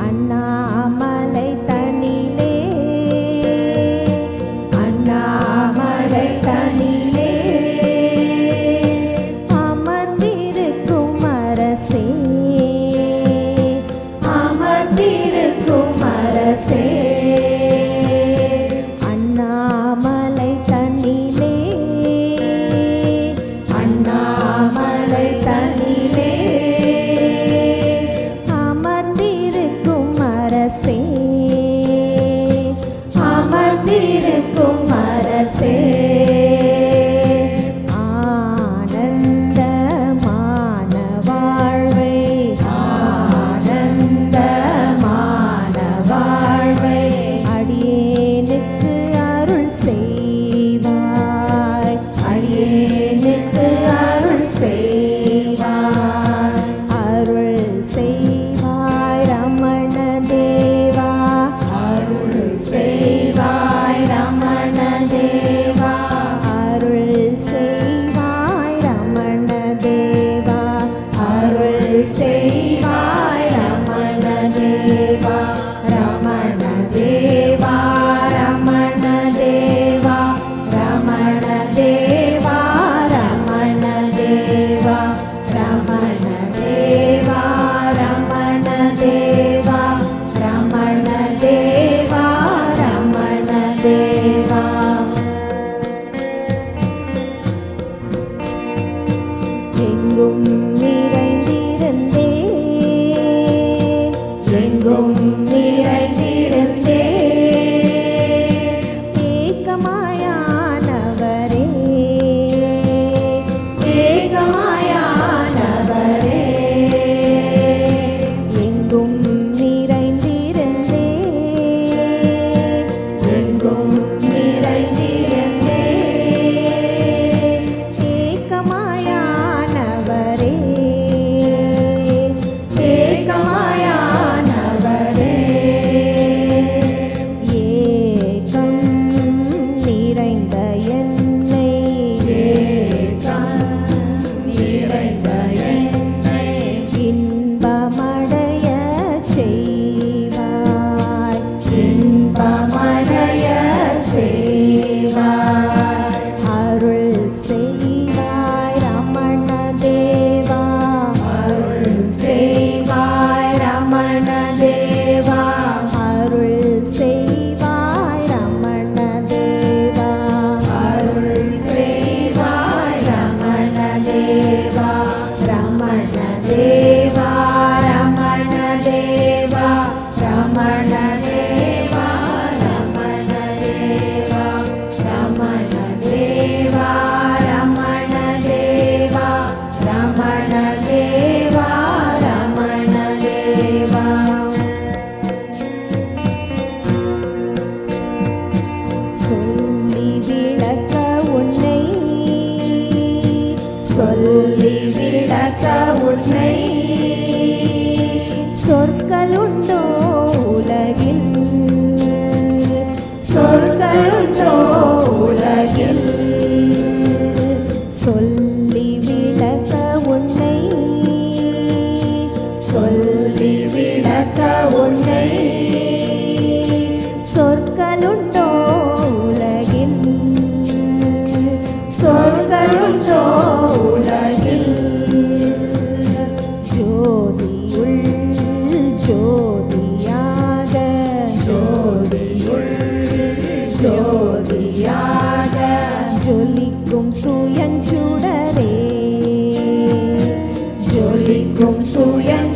அண்ணாமலை தனிலே அண்ணாமலை தனிலே அமர்ந்திருக்கும் அரசே அமர்ந்திருக்கும் அரசே அண்ணாமலை தனிலே அண்ணாமலை தனிலே அமர்ந்திருக்கும் அரசே அமர்ந்திருக்கும் அரசே ஆனந்தமான வாழ்வை ஆனந்தமான வாழ்வை அடியேனுக்கு அருள் செய்வாய் அடியேனுக்கு அருள் செய்வாய் அருள் செய்வாய் ரமண தேவா அருள் செய்வாய் ரமண தேவா அருள் செய்வாய் ரமண தேவா அருள் செய்வாய் ரமண தேவா ரமண தேவா ரமண தேவா ரமண தேவா ரமண தேவா ரமண தேவா ரமண தேவா ரமண தேவா ரமண தேவா எங்கும் நிறைந்திருந்தே எங்கும் நிறைந்திருந்தே ஏகமாயானவரே ஏகமாயானவரே எங்கும் நிறைந்திருந்தே எங்கும் நிறைந்திருந்தே ஏகமாயானவரே ஏகமாயானவரே ஏகம் நிறைந்த என்னை ஏகம் நிறைந்த என்னை இன்பமடைய செய்வாய் இன்பமடைய செய்வாய் அருள் செய்வாய் ரமண தேவா அருள் செய்வாய் ரமண தேவா அருள் செய்வாய் ரமண தேவா அருள் செய்வாய் ரமண தேவா ரமண தேவா ரமண தேவா ரமண தேவா ரமண தேவா ரமண தேவா ரமண தேவா ரமண தேவா ரமண தேவா சொல்லி விளக்க உன்னை சொல்லி விளக்க உன்னை சொற்களுண்டோ உலகில் சொற்களுண்டோ உலகில் சொல்லி விளக்க உன்னை சொல்லி விளக்க உன்னை சொற்களுண்டோ உலகில் சொற்களுண்டோ உலகில் ஜோதியுள் ஜோதியாக ஜோதியுள் ஜோதியாக ஜொலிக்கும் சுயஞ்சுடரே ஜொலிக்கும் சுயஞ்சுடரே